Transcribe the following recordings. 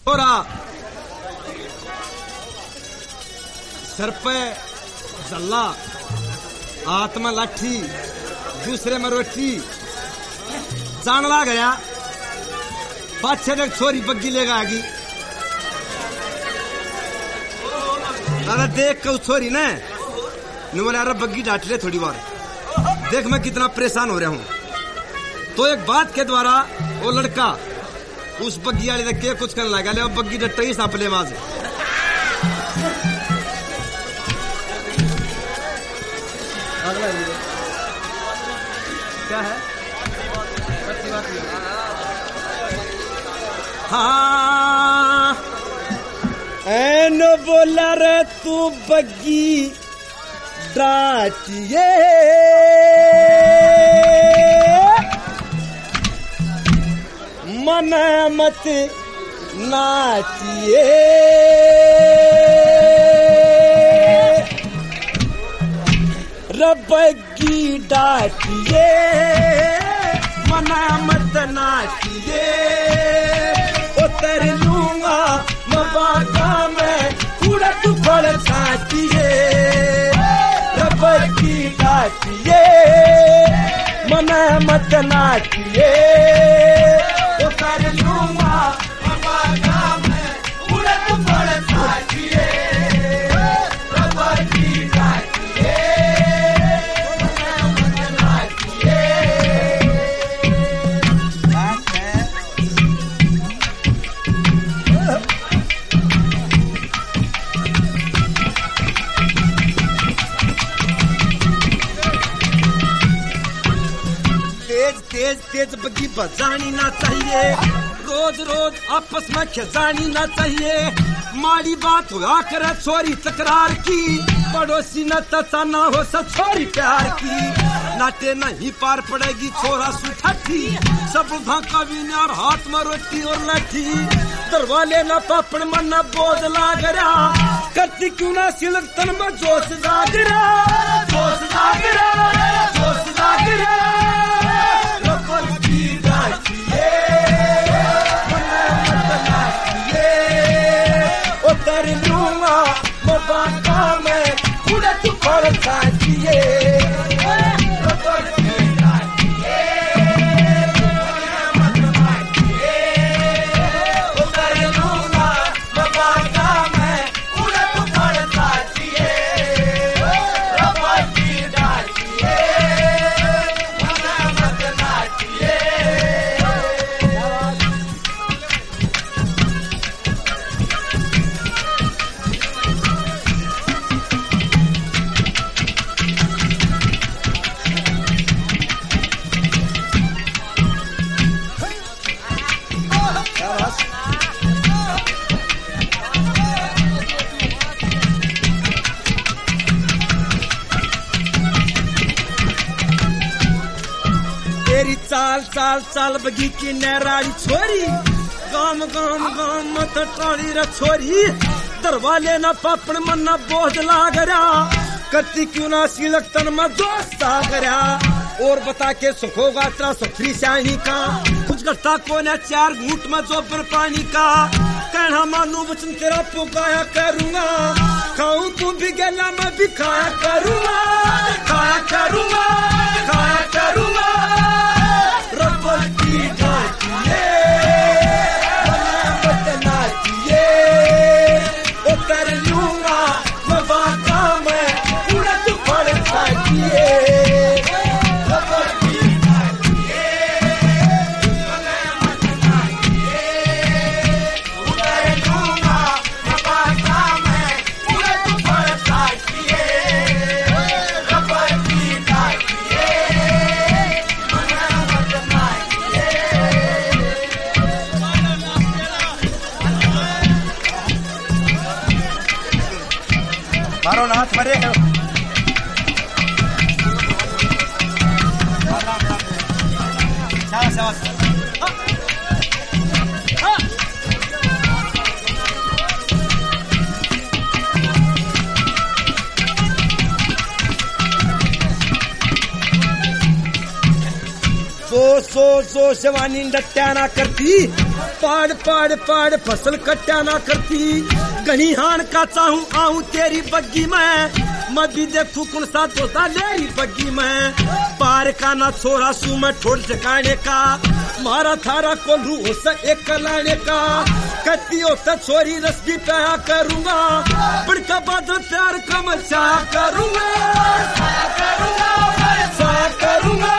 छोरा सर पे जल्ला, हाथ में लाठी, दूसरे में रोटी, जानला गया पाछे तक छोरी बग्गी लेगा आगी। अरे देख के उस छोरी ने बोला अरे बग्गी डांट ले थोड़ी बार, देख मैं कितना परेशान हो रहा हूं। तो एक बात के द्वारा वो लड़का उस बग्गी वाले के कुछ करने लगा, ले बग्गी डट ही सापले माज। क्या है हाँ एन बोला रे तू बग्गी डांटिए मन मत नाचिए, बग्गी डांटिए मन मत नाचिए, उतर लूंगा मबाका में कूड़ा तू फल छाटिए, बग्गी डांटिए मन मत नाचिए, उतर लूंगा मबाका में कूड़ा तू फल छाटिए, बग्गी डांटिए तेज बग्गी बजानी ना चाहिए, रोज रोज आपस में खिजानी ना चाहिए, माड़ी बात हुआ करे छोरी तकरार की, पड़ोसी न तचा ना हो सब छोरी प्यार की, नाटे नहीं पार पड़ेगी छोरा सुठाठी, सब भाका और हाथ में रोटी और लाठी, दरवाले न पापड़ मन न बोझ लाग रहा, करती क्यों ना सिलक तन में जोश जाग रहा, जोश जाग रहा, जोश जाग रहा, उतर लूंगा मबाका में कूड़ा तू फल छाटिए, उतर लूंगा मबाका में कूड़ा तू फल छाटिए, बग्गी डांटिए मन मत नाचिए। तेरी चाल चाल चाल बगी की नैराड़ी छोरी, गाम गाम गाम मत टाड़ी रे छोरी, दरवाले न पापड़ मन न बोझ लाग रहा, करती क्यों ना सिलक तन में दोस्त लाग रहा, और बता के सुखोगा तेरा सुथरी शाही का, कुछ करता को न चार घूट में जोबर पानी का, कहना मानू वचन तेरा पुकाया करूंगा, खाऊं तू भी गेला मैं भी खाया करूंगा, खाया करूंगा, खाया करूंगा, बग्गी डांटिए मन मत नाचिए, उतर लूंगा मबाका में कूड़ा तू फल छाटिए, बग्गी डांटिए मन मत नाचिए, उतर लूंगा मबाका में कूड़ा तू फल छाटिए, बग्गी डांटिए मारो ना हाथ मरे सो शिवानी डट्या ना करती, पाड़ पाड़ पाड़ फसल कट्या ना करती गनी हान का चाहूं आऊं तेरी बग्गी में मैं भी देखू कौन सा तोता लेरी बग्गी में पार का ना छोरा सू मैं ठोड़ ठिकाने का मारा थारा कोल्हू हो सा एक लाने का कत्ती हो सा छोरी रस भी पया करूंगा बड़का बाद प्यार का मचा करूंगा करूंगा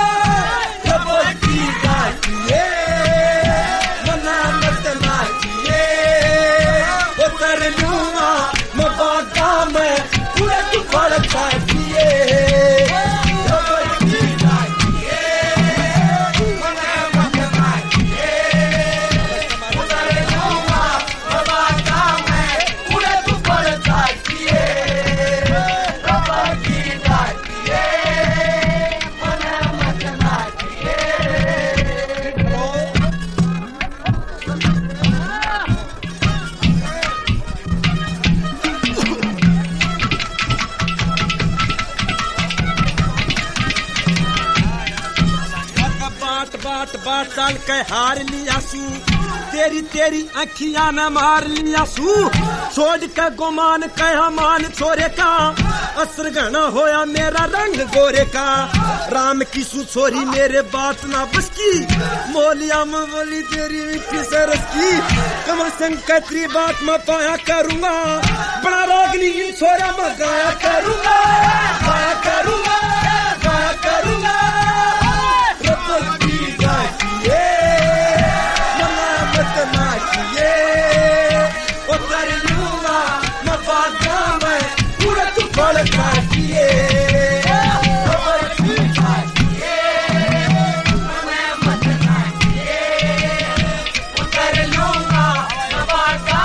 बाट साल के हार लिया सू तेरी तेरी अखियां न मार लिया सू छोड़ के गुमान कहा मान छोरे का असर घना होया मेरा रंग गोरे का राम की सू छोरी मेरे बात ना बस की मोलिया में बोली तेरी मिट्टी से रस की कमल संग कतरी बात मैं पाया करूंगा बड़ा रागनी छोरा मैं गाया करूंगा गाया करूंगा गाया करूंगा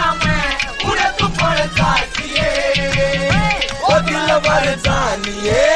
Yeah.